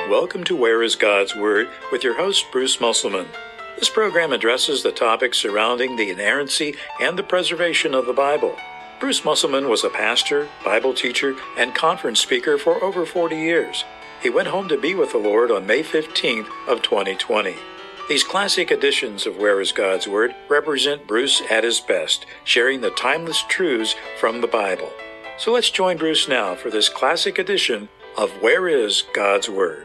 welcome to Where is God's Word with your host, Bruce Musselman. This program addresses the topics surrounding the inerrancy and the preservation of the Bible. Bruce Musselman was a pastor, Bible teacher, and conference speaker for over 40 years. He went home to be with the Lord on May 15th of 2020. These classic editions of Where is God's Word represent Bruce at his best, sharing the timeless truths from the Bible. So let's join Bruce now for this classic edition of Where is God's Word.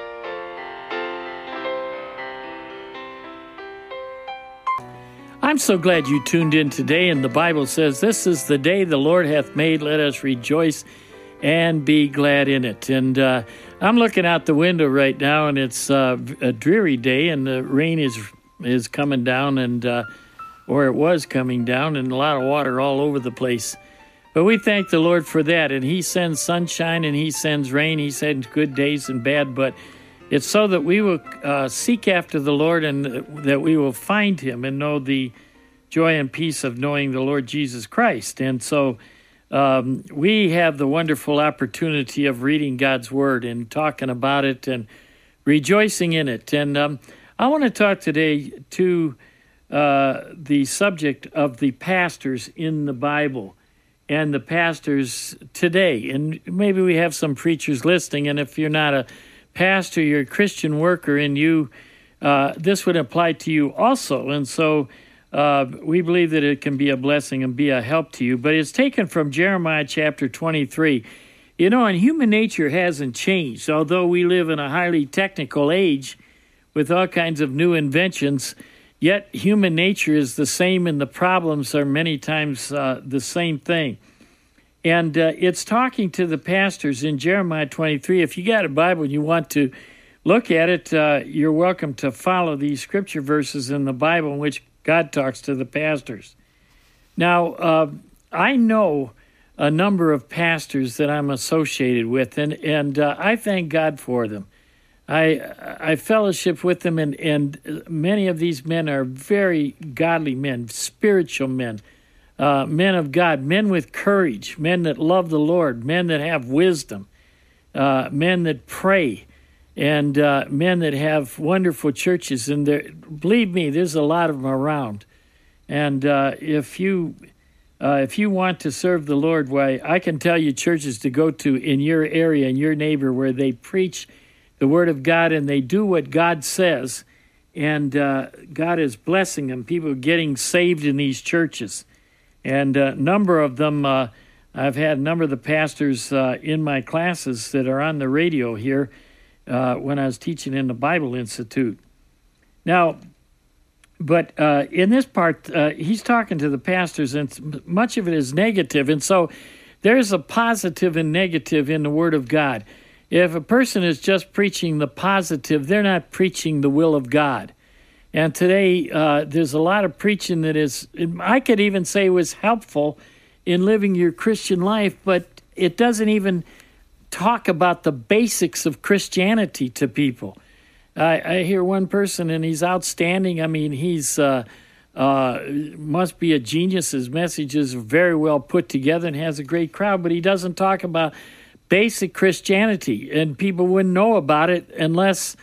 I'm so glad you tuned in today, and the Bible says, "This is the day the Lord hath made, let us rejoice and be glad in it." And I'm looking out the window right now, and it's a dreary day, and the rain is coming down, and or it was coming down, and a lot of water all over the place. But we thank the Lord for that, and He sends sunshine, and He sends rain. He sends good days and bad, but it's so that we will seek after the Lord and that we will find Him and know the joy and peace of knowing the Lord Jesus Christ. And so we have the wonderful opportunity of reading God's Word and talking about it and rejoicing in it. And I want to talk today to the subject of the pastors in the Bible and the pastors today. And maybe we have some preachers listening, and if you're not a pastor, you're a Christian worker, and you this would apply to you also. And so we believe that it can be a blessing and be a help to you. But it's taken from Jeremiah chapter 23. You know, and human nature hasn't changed. Although we live in a highly technical age with all kinds of new inventions, yet human nature is the same, and the problems are many times the same thing. And it's talking to the pastors in Jeremiah 23. If you got a Bible and you want to look at it, you're welcome to follow these scripture verses in the Bible in which God talks to the pastors. Now, I know a number of pastors that I'm associated with, and I thank God for them. I fellowship with them, and many of these men are very godly men, spiritual men. Men of God, men with courage, men that love the Lord, men that have wisdom, men that pray, and men that have wonderful churches. And believe me, there's a lot of them around. And if you want to serve the Lord, why, I can tell you churches to go to in your area, in your neighbor, where they preach the Word of God and they do what God says, and God is blessing them. People are getting saved in these churches. And a number of them, I've had a number of the pastors in my classes that are on the radio here when I was teaching in the Bible Institute. Now, but in this part, he's talking to the pastors, and much of it is negative. And so there's a positive and negative in the Word of God. If a person is just preaching the positive, they're not preaching the will of God. And today, there's a lot of preaching that is, I could even say was helpful in living your Christian life, but it doesn't even talk about the basics of Christianity to people. I hear one person, and he's outstanding. I mean, he's must be a genius. His message is very well put together and has a great crowd, but he doesn't talk about basic Christianity, and people wouldn't know about it unless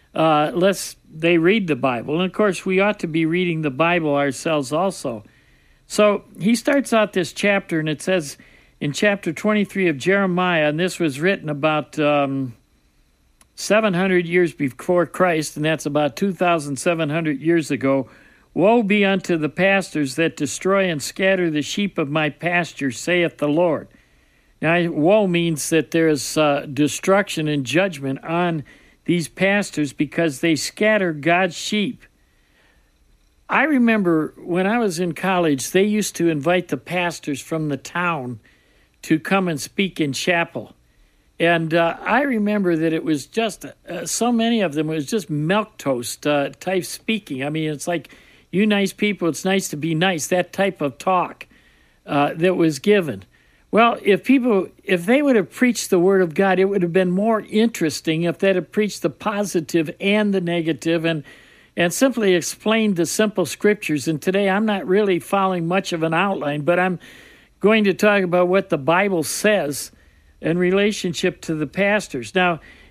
they read the Bible. And of course, we ought to be reading the Bible ourselves also. So he starts out this chapter, and it says in chapter 23 of Jeremiah, and this was written about 700 years before Christ, and that's about 2,700 years ago. "Woe be unto the pastors that destroy and scatter the sheep of my pasture, saith the Lord." Now, woe means that there is destruction and judgment on these pastors because they scatter God's sheep. I remember when I was in college, they used to invite the pastors from the town to come and speak in chapel. And I remember that it was just, so many of them, it was just milquetoast type speaking. I mean, it's like, you nice people, it's nice to be nice, that type of talk that was given. Well, if they would have preached the Word of God, it would have been more interesting if they'd have preached the positive and the negative and simply explained the simple scriptures. And today I'm not really following much of an outline, but I'm going to talk about what the Bible says in relationship to the pastors. Now,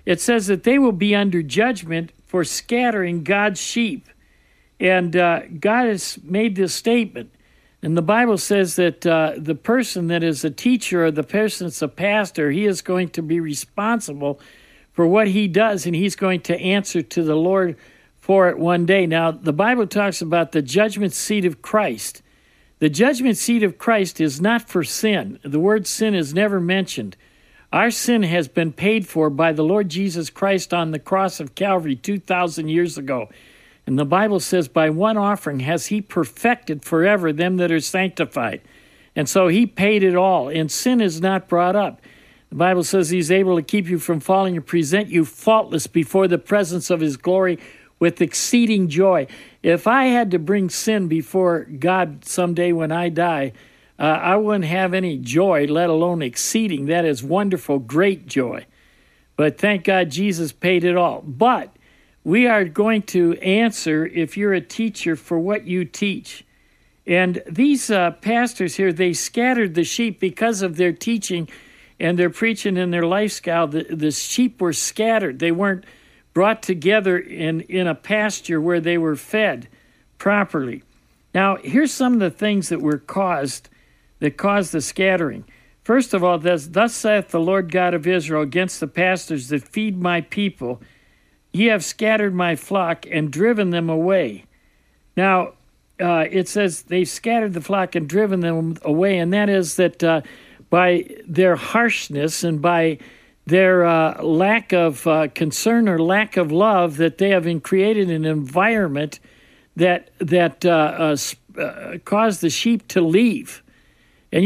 it says that they will be under judgment for scattering God's sheep. And God has made this statement. And the Bible says that the person that is a teacher or the person that's a pastor, he is going to be responsible for what he does, and he's going to answer to the Lord for it one day. Now, the Bible talks about the judgment seat of Christ. The judgment seat of Christ is not for sin. The word sin is never mentioned. Our sin has been paid for by the Lord Jesus Christ on the cross of Calvary 2,000 years ago. And the Bible says, by one offering has he perfected forever them that are sanctified. And so he paid it all, and sin is not brought up. The Bible says he's able to keep you from falling and present you faultless before the presence of his glory with exceeding joy. If I had to bring sin before God someday when I die, I wouldn't have any joy, let alone exceeding. That is wonderful, great joy. But thank God Jesus paid it all. But we are going to answer, if you're a teacher, for what you teach. And these pastors here, they scattered the sheep because of their teaching and their preaching and their lifestyle. The sheep were scattered. They weren't brought together in a pasture where they were fed properly. Now, here's some of the things that caused the scattering. First of all, thus saith the Lord God of Israel against the pastors that feed my people, ye have scattered my flock and driven them away. Now, it says they've scattered the flock and driven them away, and that is that by their harshness and by their lack of concern or lack of love, that they have created an environment that caused the sheep to leave. And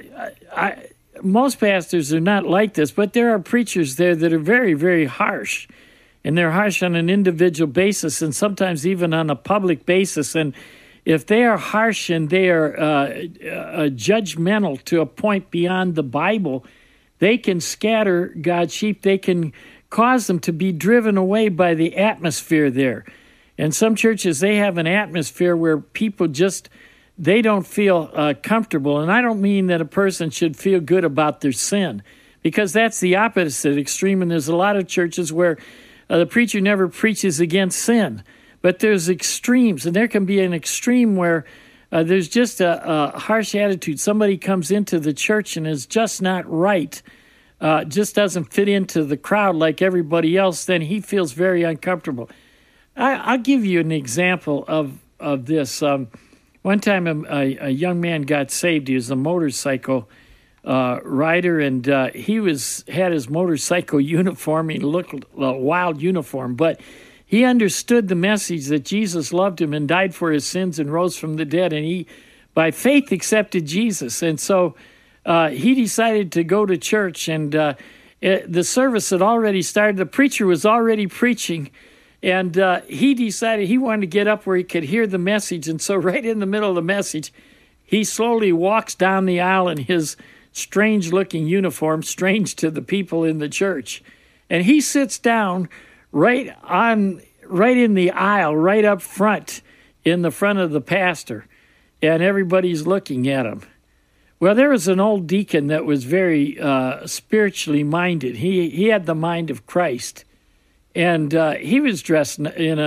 most pastors are not like this, but there are preachers there that are very, very harsh. And they're harsh on an individual basis and sometimes even on a public basis. And if they are harsh and they are judgmental to a point beyond the Bible, they can scatter God's sheep. They can cause them to be driven away by the atmosphere there. And some churches, they have an atmosphere where people they don't feel comfortable. And I don't mean that a person should feel good about their sin, because that's the opposite extreme. And there's a lot of churches where the preacher never preaches against sin. But there's extremes, and there can be an extreme where there's just a harsh attitude. Somebody comes into the church and is just not right, just doesn't fit into the crowd like everybody else, then he feels very uncomfortable. I'll give you an example of this. One time a young man got saved. He was a motorcycle rider, and he had his motorcycle uniform. He looked a wild uniform, but he understood the message that Jesus loved him and died for his sins and rose from the dead, and he, by faith, accepted Jesus. And so he decided to go to church, and the service had already started. The preacher was already preaching, and he decided he wanted to get up where he could hear the message. And so right in the middle of the message, he slowly walks down the aisle in his strange-looking uniform, strange to the people in the church. And he sits down right in the aisle, right up front, in the front of the pastor, and everybody's looking at him. Well, there was an old deacon that was very spiritually minded. He had the mind of Christ, and he was dressed in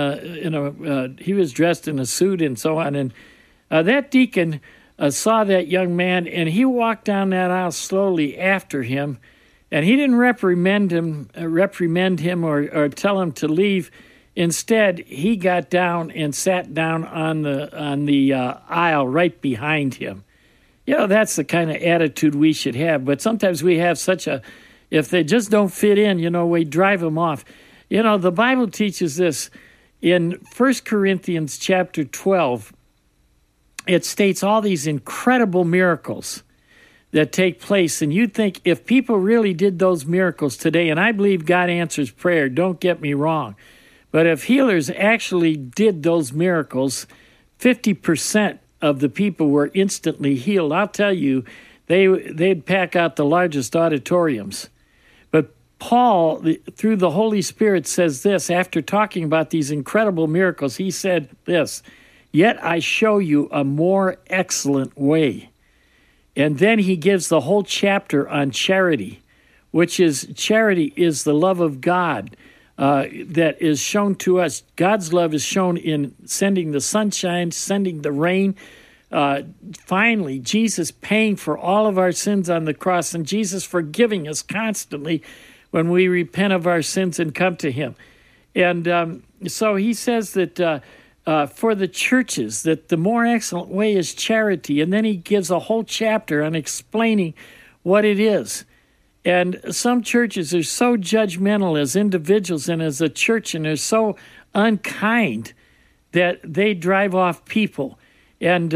a suit and so on. And that deacon saw that young man, and he walked down that aisle slowly after him. And he didn't reprimand him or tell him to leave. Instead, he got down and sat down on the aisle right behind him. That's the kind of attitude we should have. But sometimes we have if they just don't fit in, we drive them off. The Bible teaches this in 1 Corinthians chapter 12. It states all these incredible miracles that take place. And you'd think if people really did those miracles today, and I believe God answers prayer, don't get me wrong, but if healers actually did those miracles, 50% of the people were instantly healed. I'll tell you, they'd pack out the largest auditoriums. But Paul, through the Holy Spirit, says this, after talking about these incredible miracles, he said this, "Yet I show you a more excellent way." And then he gives the whole chapter on charity, which is charity, is the love of God that is shown to us. God's love is shown in sending the sunshine, sending the rain. Finally, Jesus paying for all of our sins on the cross, and Jesus forgiving us constantly when we repent of our sins and come to him. And so he says that for the churches, that the more excellent way is charity. And then he gives a whole chapter on explaining what it is. And some churches are so judgmental as individuals and as a church, and they're so unkind that they drive off people. And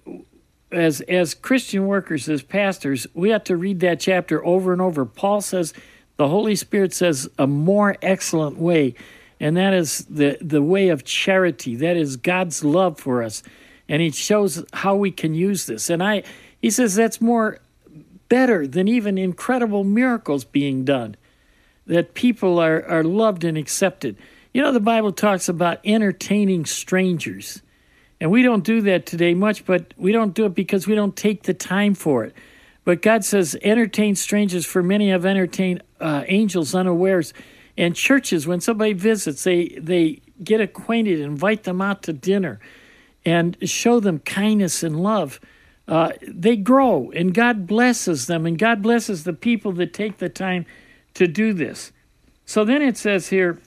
as Christian workers, as pastors, we have to read that chapter over and over. Paul says, the Holy Spirit says, a more excellent way, and that is the way of charity. That is God's love for us. And he shows how we can use this. And he says that's better than even incredible miracles being done, that people are loved and accepted. You know, the Bible talks about entertaining strangers. And we don't do that today much, but we don't do it because we don't take the time for it. But God says, entertain strangers, for many have entertained angels unawares. And churches, when somebody visits, they get acquainted, invite them out to dinner, and show them kindness and love. They grow, and God blesses them, and God blesses the people that take the time to do this. So then it says here,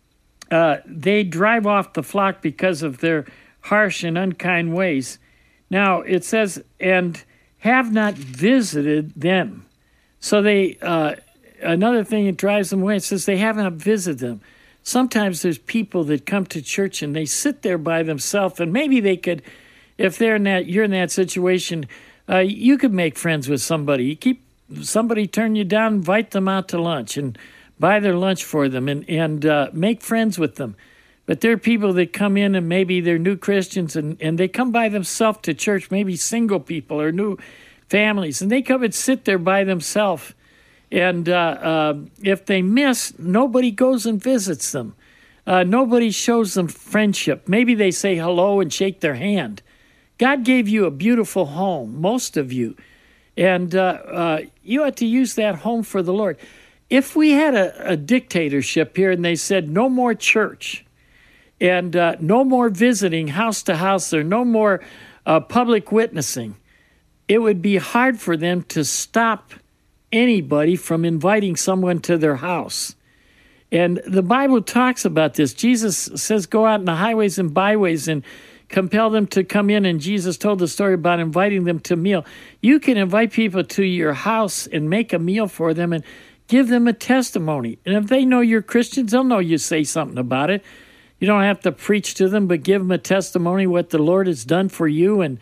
they drive off the flock because of their harsh and unkind ways. Now, it says, and have not visited them. So they, another thing that drives them away, it says they have not visited them. Sometimes there's people that come to church and they sit there by themselves, and maybe they could, if you're in that situation, you could make friends with somebody. You keep somebody turn you down, invite them out to lunch and buy their lunch for them and make friends with them. But there are people that come in and maybe they're new Christians and they come by themselves to church, maybe single people or new families, and they come and sit there by themselves. And if they miss, nobody goes and visits them. Nobody shows them friendship. Maybe they say hello and shake their hand. God gave you a beautiful home, most of you, and you ought to use that home for the Lord. If we had a dictatorship here and they said no more church, and no more visiting house to house, or no more public witnessing, it would be hard for them to stop anybody from inviting someone to their house. And the Bible talks about this. Jesus says, go out in the highways and byways and compel them to come in. And Jesus told the story about inviting them to a meal. You can invite people to your house and make a meal for them and give them a testimony. And if they know you're Christians, they'll know you say something about it. You don't have to preach to them, but give them a testimony what the Lord has done for you, and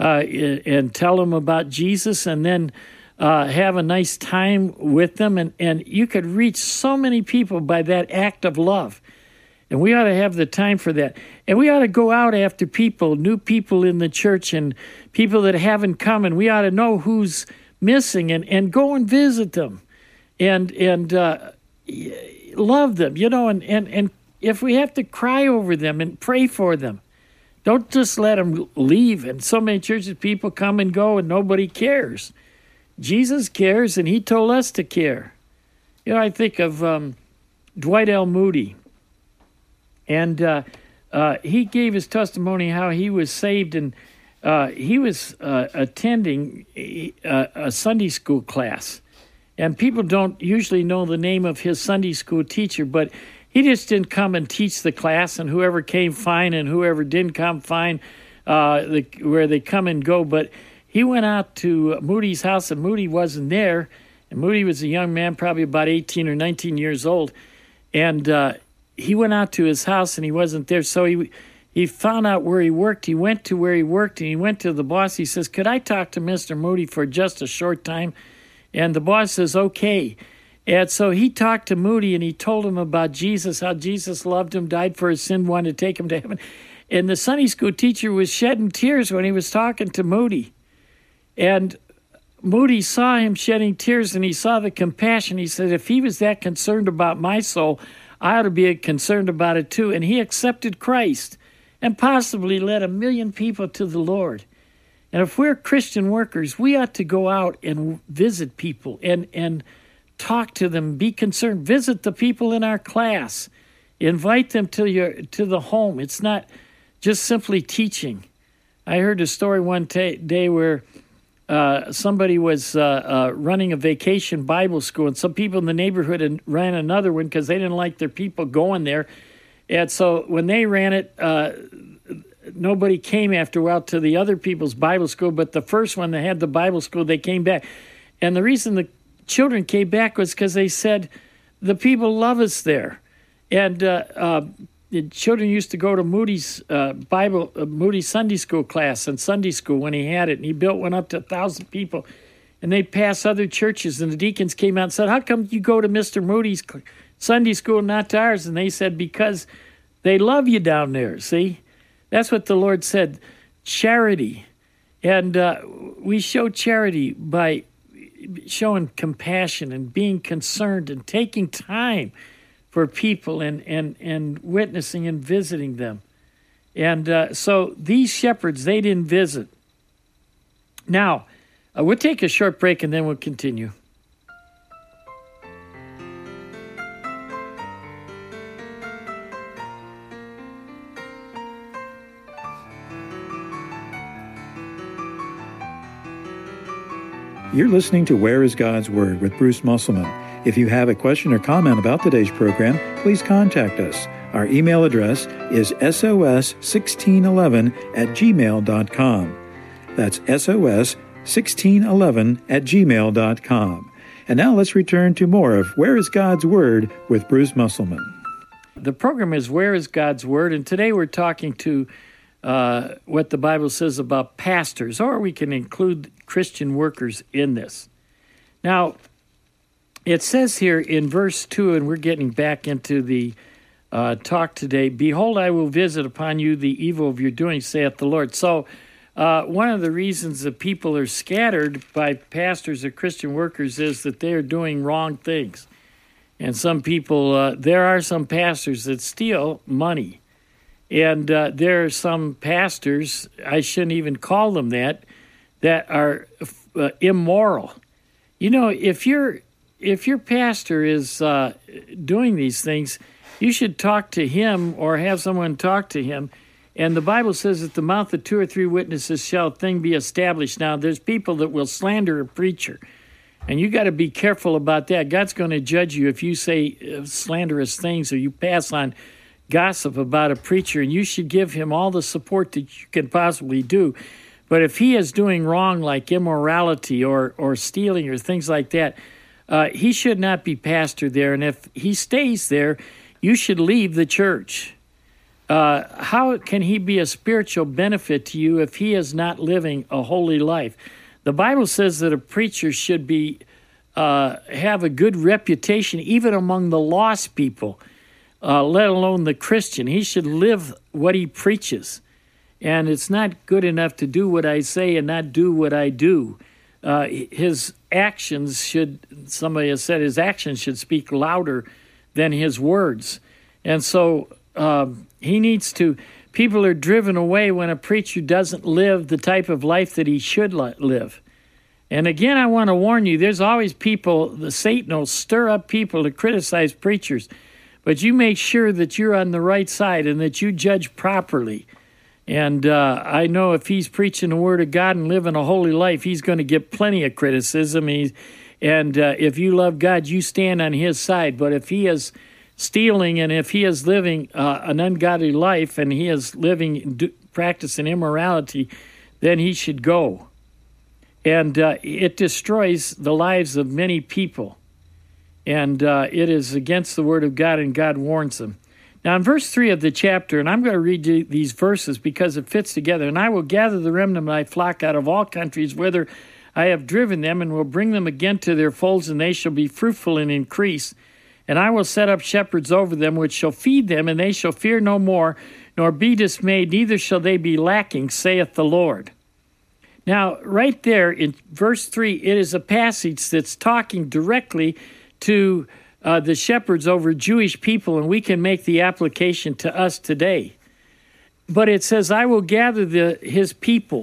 tell them about Jesus, and then have a nice time with them. And you could reach so many people by that act of love. And we ought to have the time for that. And we ought to go out after people, new people in the church and people that haven't come, and we ought to know who's missing and go and visit them and love them, you know, and if we have to cry over them and pray for them, don't just let them leave. And so many churches, people come and go and nobody cares. Jesus cares, and he told us to care. You know, I think of Dwight L. Moody, and he gave his testimony how he was saved, and he was attending a Sunday school class. And people don't usually know the name of his Sunday school teacher, but he just didn't come and teach the class, and whoever came, fine, and whoever didn't come, fine, where they come and go. But he went out to Moody's house, and Moody wasn't there. And Moody was a young man, probably about 18 or 19 years old. And he went out to his house, and he wasn't there. So he found out where he worked. He went to where he worked, and he went to the boss. He says, could I talk to Mr. Moody for just a short time? And the boss says, okay. And so he talked to Moody, and he told him about Jesus, how Jesus loved him, died for his sin, wanted to take him to heaven. And the Sunday school teacher was shedding tears when he was talking to Moody. And Moody saw him shedding tears, and he saw the compassion. He said, if he was that concerned about my soul, I ought to be concerned about it too. And he accepted Christ and possibly led 1 million people to the Lord. And if we're Christian workers, we ought to go out and visit people and talk to them, be concerned, visit the people in our class, invite them to the home. It's not just simply teaching. I heard a story one day where somebody was running a vacation Bible school, and some people in the neighborhood ran another one because they didn't like their people going there. And so when they ran it, nobody came after a while to the other people's Bible school, but the first one that had the Bible school, they came back. And the reason the children came back was because they said, the people love us there. And the children used to go to Moody's Moody's Sunday school class and Sunday school when he had it, and he built one up to 1,000 people. And they'd pass other churches, and the deacons came out and said, how come you go to Mr. Moody's Sunday school, not to ours? And they said, because they love you down there, see? That's what the Lord said, charity. And we show charity by showing compassion and being concerned and taking time for people and witnessing and visiting them. And so these shepherds, they didn't visit. Now, we'll take a short break and then we'll continue. You're listening to Where is God's Word with Bruce Musselman. If you have a question or comment about today's program, please contact us. Our email address is sos1611@gmail.com. That's sos1611@gmail.com. And now let's return to more of Where is God's Word with Bruce Musselman. The program is Where is God's Word? And today we're talking to what the Bible says about pastors, or we can include Christian workers in this. Now, it says here in verse 2, and we're getting back into the talk today, behold, I will visit upon you the evil of your doing, saith the Lord. So one of the reasons that people are scattered by pastors or Christian workers is that they are doing wrong things. And some people, there are some pastors that steal money. And there are some pastors, I shouldn't even call them that are immoral. You know, if your pastor is doing these things, you should talk to him or have someone talk to him. And the Bible says that the mouth of 2 or 3 witnesses shall a thing be established. Now, there's people that will slander a preacher, and you got to be careful about that. God's going to judge you if you say slanderous things or you pass on gossip about a preacher, and you should give him all the support that you can possibly do. But if he is doing wrong, like immorality or stealing or things like that, he should not be pastor there. And if he stays there, you should leave the church. How can he be a spiritual benefit to you if he is not living a holy life? The Bible says that a preacher should be have a good reputation even among the lost people, let alone the Christian. He should live what he preaches. And it's not good enough to do what I say and not do what I do. His actions should, somebody has said, his actions should speak louder than his words. And so he needs to, people are driven away when a preacher doesn't live the type of life that he should live. And again, I want to warn you, there's always people, Satan will stir up people to criticize preachers. But you make sure that you're on the right side and that you judge properly. And I know if he's preaching the Word of God and living a holy life, he's going to get plenty of criticism. And if you love God, you stand on his side. But if he is stealing and if he is living an ungodly life and he is practicing immorality, then he should go. And it destroys the lives of many people. And it is against the Word of God, and God warns them. Now, in verse 3 of the chapter, and I'm going to read these verses because it fits together, and I will gather the remnant of my flock out of all countries, whither I have driven them, and will bring them again to their folds, and they shall be fruitful and increase. And I will set up shepherds over them, which shall feed them, and they shall fear no more, nor be dismayed, neither shall they be lacking, saith the Lord. Now, right there in verse 3, it is a passage that's talking directly to the shepherds over Jewish people, and we can make the application to us today. But it says, I will gather his people.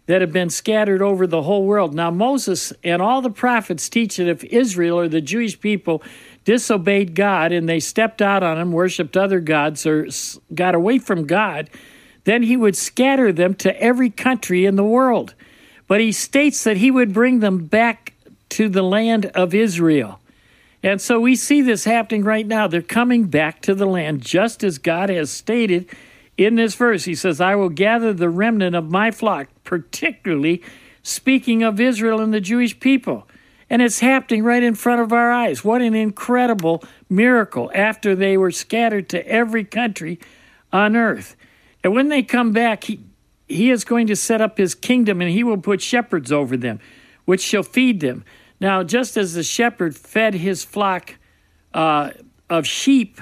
that have been scattered over the whole world. Now, Moses and all the prophets teach that if Israel or the Jewish people disobeyed God and they stepped out on him, worshiped other gods, or got away from God, then he would scatter them to every country in the world. But he states that he would bring them back to the land of Israel. And so we see this happening right now. They're coming back to the land, just as God has stated in this verse. He says, I will gather the remnant of my flock, particularly speaking of Israel and the Jewish people. And it's happening right in front of our eyes. What an incredible miracle after they were scattered to every country on earth. And when they come back, he is going to set up his kingdom, and he will put shepherds over them, which shall feed them. Now, just as the shepherd fed his flock of sheep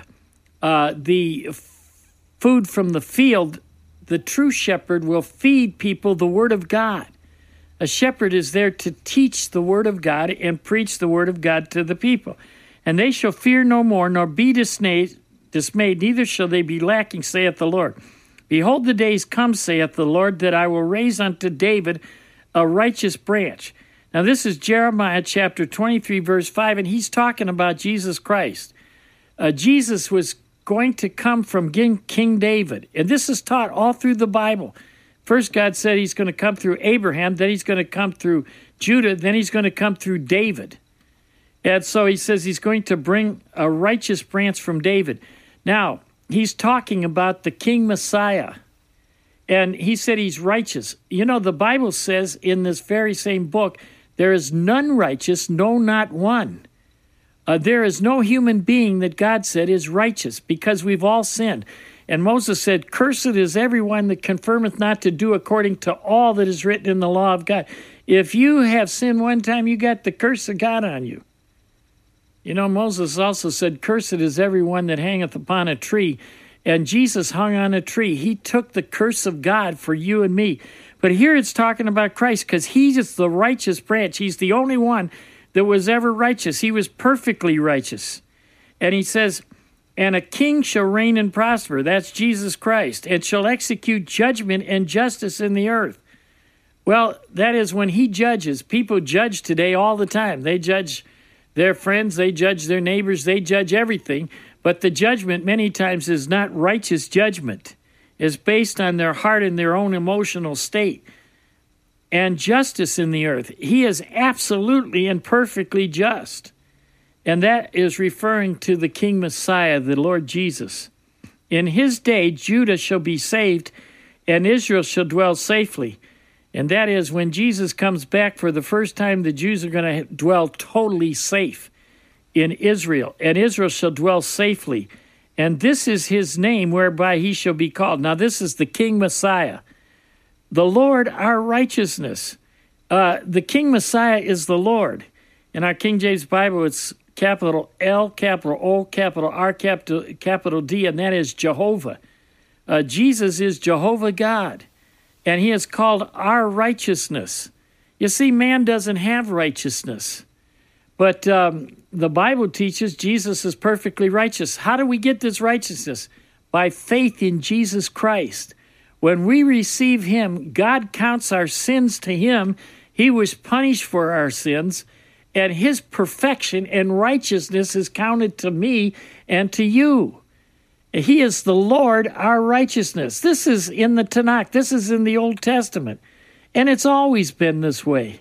the food from the field, the true shepherd will feed people the Word of God. A shepherd is there to teach the Word of God and preach the Word of God to the people. And they shall fear no more, nor be dismayed, neither shall they be lacking, saith the Lord. Behold, the days come, saith the Lord, that I will raise unto David a righteous branch. Now, this is Jeremiah chapter 23, verse 5, and he's talking about Jesus Christ. Jesus was going to come from King David, and this is taught all through the Bible. First, God said he's going to come through Abraham, then he's going to come through Judah, then he's going to come through David. And so he says he's going to bring a righteous branch from David. Now, he's talking about the King Messiah. And he said he's righteous. You know, the Bible says in this very same book, there is none righteous, no, not one. There is no human being that God said is righteous, because we've all sinned. And Moses said, cursed is everyone that confirmeth not to do according to all that is written in the law of God. If you have sinned one time, you got the curse of God on you. You know, Moses also said, cursed is everyone that hangeth upon a tree. And Jesus hung on a tree. He took the curse of God for you and me. But here it's talking about Christ, because he's just the righteous branch. He's the only one that was ever righteous. He was perfectly righteous. And he says, and a king shall reign and prosper. That's Jesus Christ. And shall execute judgment and justice in the earth. Well, that is when he judges. People judge today all the time. They judge their friends. They judge their neighbors. They judge everything. But the judgment many times is not righteous judgment. It's based on their heart and their own emotional state. And justice in the earth. He is absolutely and perfectly just. And that is referring to the King Messiah, the Lord Jesus. In his day, Judah shall be saved, and Israel shall dwell safely. And that is when Jesus comes back for the first time, the Jews are going to dwell totally safe in Israel, and Israel shall dwell safely. And this is his name whereby he shall be called. Now, this is the King Messiah. The Lord, our righteousness. The King Messiah is the Lord. In our King James Bible, it's capital L, capital O, capital R, capital D, and that is Jehovah. Jesus is Jehovah God, and he is called our righteousness. You see, man doesn't have righteousness. But the Bible teaches Jesus is perfectly righteous. How do we get this righteousness? By faith in Jesus Christ. When we receive him, God counts our sins to him. He was punished for our sins, and his perfection and righteousness is counted to me and to you. He is the Lord, our righteousness. This is in the Tanakh. This is in the Old Testament. And it's always been this way.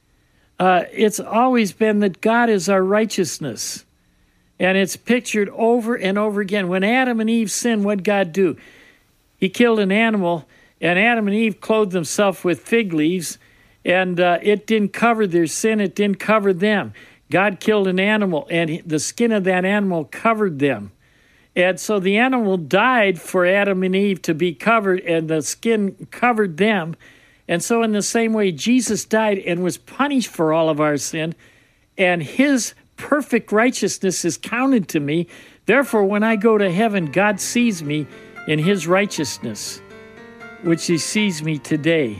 It's always been that God is our righteousness. And it's pictured over and over again. When Adam and Eve sinned, what did God do? He killed an animal, and Adam and Eve clothed themselves with fig leaves, and it didn't cover their sin. It didn't cover them. God killed an animal, and the skin of that animal covered them. And so the animal died for Adam and Eve to be covered, and the skin covered them. And so in the same way, Jesus died and was punished for all of our sin, and his perfect righteousness is counted to me. Therefore, when I go to heaven, God sees me in his righteousness, which he sees me today.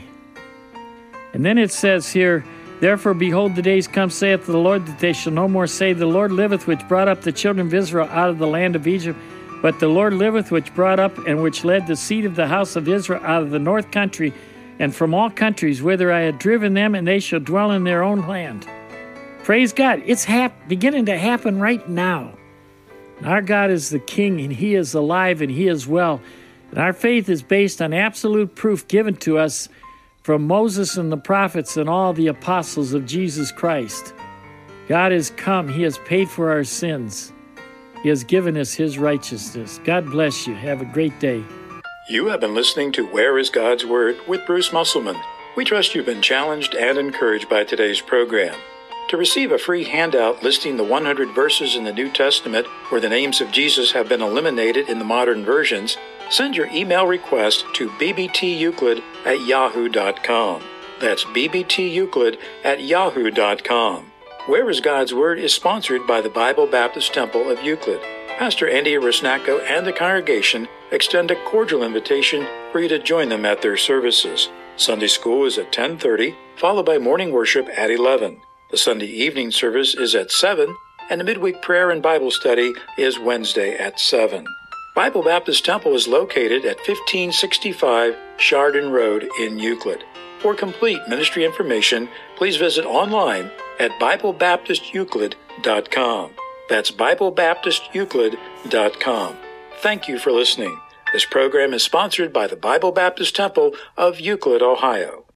And then it says here, therefore, behold, the days come, saith the Lord, that they shall no more say, the Lord liveth, which brought up the children of Israel out of the land of Egypt. But the Lord liveth, which brought up and which led the seed of the house of Israel out of the north country and from all countries, whither I had driven them, and they shall dwell in their own land. Praise God. It's beginning to happen right now. Our God is the King, and He is alive, and He is well. And our faith is based on absolute proof given to us from Moses and the prophets and all the apostles of Jesus Christ. God has come. He has paid for our sins. He has given us His righteousness. God bless you. Have a great day. You have been listening to Where is God's Word with Bruce Musselman. We trust you've been challenged and encouraged by today's program. To receive a free handout listing the 100 verses in the New Testament where the names of Jesus have been eliminated in the modern versions, send your email request to bbteuclid@yahoo.com. That's bbteuclid@yahoo.com. Where is God's Word is sponsored by the Bible Baptist Temple of Euclid. Pastor Andy Rusnacko and the congregation extend a cordial invitation for you to join them at their services. Sunday school is at 10:30, followed by morning worship at 11. The Sunday evening service is at 7, and the midweek prayer and Bible study is Wednesday at 7. Bible Baptist Temple is located at 1565 Chardon Road in Euclid. For complete ministry information, please visit online at BibleBaptistEuclid.com. That's BibleBaptistEuclid.com. Thank you for listening. This program is sponsored by the Bible Baptist Temple of Euclid, Ohio.